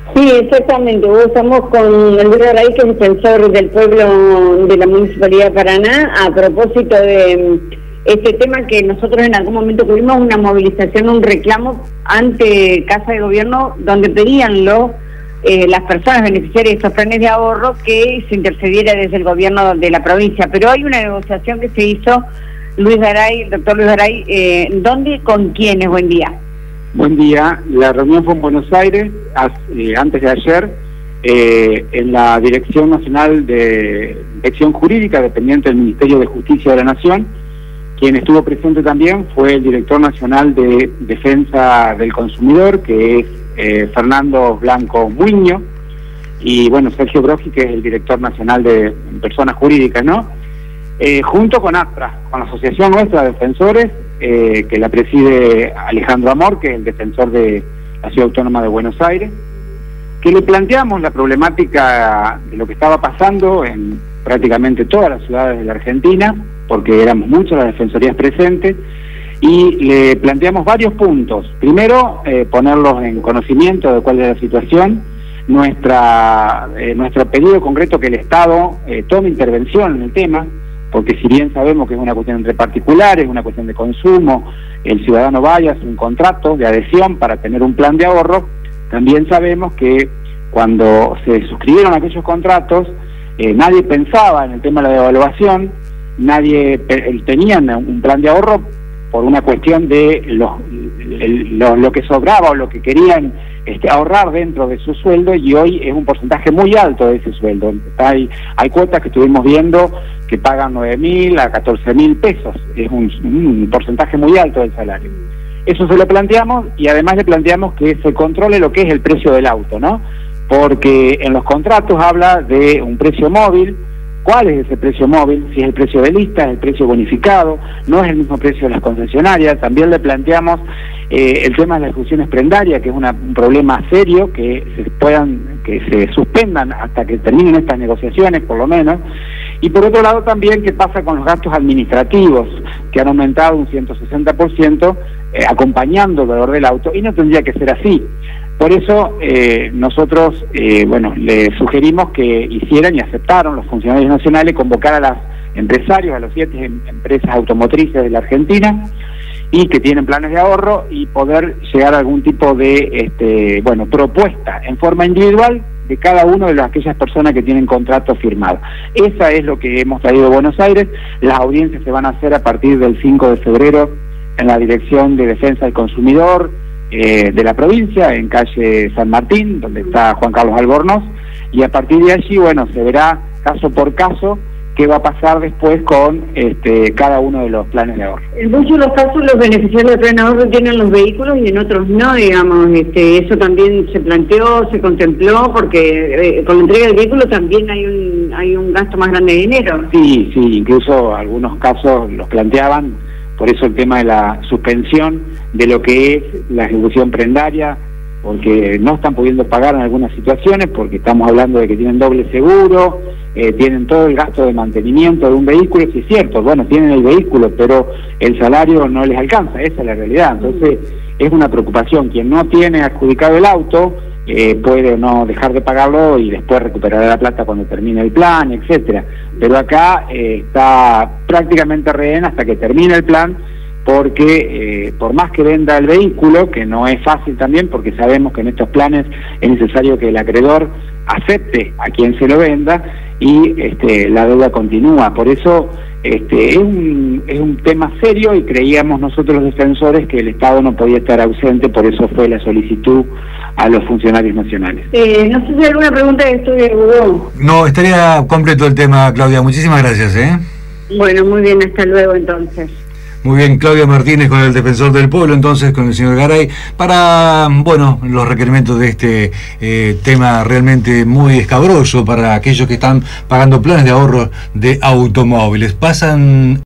Sí, exactamente. Hoy estamos con el Luis Garay, que es defensor del pueblo de la Municipalidad de Paraná, a propósito de este tema que nosotros en algún momento tuvimos una movilización, un reclamo ante Casa de Gobierno, donde pedían las personas beneficiarias de estos planes de ahorro que se intercediera desde el gobierno de la provincia. Pero hay una negociación que se hizo, Luis Garay, el doctor Luis Garay, ¿dónde, con quiénes? Buen día. Buen día. La reunión fue en Buenos Aires, antes de ayer, en la Dirección Nacional de Inspección Jurídica, dependiente del Ministerio de Justicia de la Nación. Quien estuvo presente también fue el Director Nacional de Defensa del Consumidor, que es Fernando Blanco Muñoz, y bueno, Sergio Brogi, que es el Director Nacional de Personas Jurídicas, ¿no? Junto con ASPRA, con la Asociación Nuestra de Defensores, que la preside Alejandro Amor, que es el defensor de la Ciudad Autónoma de Buenos Aires, que le planteamos la problemática de lo que estaba pasando en prácticamente todas las ciudades de la Argentina, porque éramos muchas las defensorías presentes, y le planteamos varios puntos. Primero, ponerlos en conocimiento de cuál es la situación, nuestro pedido concreto que el Estado tome intervención en el tema, porque si bien sabemos que es una cuestión entre particulares, una cuestión de consumo, el ciudadano vaya a hacer un contrato de adhesión para tener un plan de ahorro, también sabemos que cuando se suscribieron aquellos contratos, nadie pensaba en el tema de la devaluación, nadie tenía un plan de ahorro por una cuestión de lo que sobraba o lo que querían ahorrar dentro de su sueldo, y hoy es un porcentaje muy alto de ese sueldo. Hay cuotas que estuvimos viendo que pagan 9.000 a 14.000 pesos, es un porcentaje muy alto del salario. Eso se lo planteamos, y además le planteamos que se controle lo que es el precio del auto, ¿no? Porque en los contratos habla de un precio móvil. ¿Cuál es ese precio móvil? Si es el precio de lista, es el precio bonificado, no es el mismo precio de las concesionarias. También le planteamos el tema de las ejecuciones prendarias, que es un problema serio, que se suspendan hasta que terminen estas negociaciones, por lo menos. Y por otro lado también, ¿qué pasa con los gastos administrativos, que han aumentado un 160%, acompañando el valor del auto, y no tendría que ser así? Por eso nosotros, le sugerimos que hicieran, y aceptaron los funcionarios nacionales, convocar a los empresarios, a los 7 empresas automotrices de la Argentina, y que tienen planes de ahorro, y poder llegar a algún tipo de propuesta en forma individual de cada uno de aquellas personas que tienen contrato firmado. Esa es lo que hemos traído a Buenos Aires. Las audiencias se van a hacer a partir del 5 de febrero en la Dirección de Defensa del Consumidor de la provincia, en calle San Martín, donde está Juan Carlos Albornoz, y a partir de allí, se verá caso por caso qué va a pasar después con cada uno de los planes de ahorro. En muchos de los casos los beneficiarios del plan de ahorro tienen los vehículos y en otros no, digamos. Eso también se planteó, se contempló, porque con la entrega del vehículo también hay un gasto más grande de dinero. Sí, incluso algunos casos los planteaban, por eso el tema de la suspensión de lo que es la ejecución prendaria, porque no están pudiendo pagar en algunas situaciones, porque estamos hablando de que tienen doble seguro, tienen todo el gasto de mantenimiento de un vehículo. Sí, es cierto, tienen el vehículo, pero el salario no les alcanza, esa es la realidad. Entonces es una preocupación. Quien no tiene adjudicado el auto puede no dejar de pagarlo y después recuperar la plata cuando termine el plan, etcétera. Pero acá está prácticamente rehén hasta que termine el plan, porque por más que venda el vehículo, que no es fácil también, porque sabemos que en estos planes es necesario que el acreedor acepte a quien se lo venda, y la deuda continúa. Por eso es un tema serio, y creíamos nosotros los defensores que el Estado no podía estar ausente. Por eso fue la solicitud a los funcionarios nacionales. No sé si hay alguna pregunta de estudio de Hugo. No, estaría completo el tema, Claudia. Muchísimas gracias. Bueno, muy bien, hasta luego entonces. Muy bien, Claudia Martínez con el defensor del pueblo, entonces con el señor Garay, para, los requerimientos de este tema realmente muy escabroso para aquellos que están pagando planes de ahorro de automóviles. Pasan